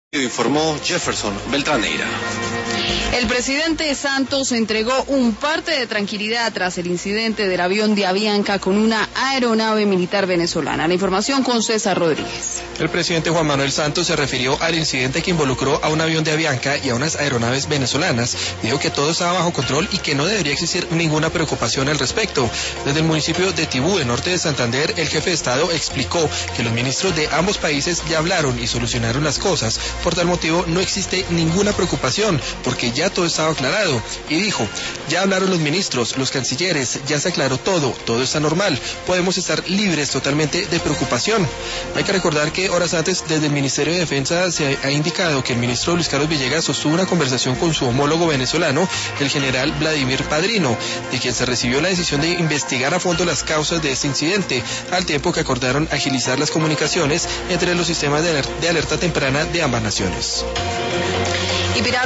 Informó Jefferson Beltraneira. El presidente Santos entregó un parte de tranquilidad tras el incidente del avión de Avianca con una aeronave militar venezolana. La información con César Rodríguez. El presidente Juan Manuel Santos se refirió al incidente que involucró a un avión de Avianca y a unas aeronaves venezolanas. Dijo que todo estaba bajo control y que no debería existir ninguna preocupación al respecto. Desde el municipio de Tibú, en norte de Santander, el jefe de Estado explicó que los ministros de ambos países ya hablaron y solucionaron las cosas. Por tal motivo no existe ninguna preocupación porque ya todo estaba aclarado. Y dijo, ya hablaron los ministros, los cancilleres, ya se aclaró todo está normal, podemos estar libres totalmente de preocupación. Hay que recordar que horas antes desde el Ministerio de Defensa se ha indicado que el ministro Luis Carlos Villegas sostuvo una conversación con su homólogo venezolano, el general Vladimir Padrino, de quien se recibió la decisión de investigar a fondo las causas de este incidente, al tiempo que acordaron agilizar las comunicaciones entre los sistemas de alerta temprana de ambas naciones.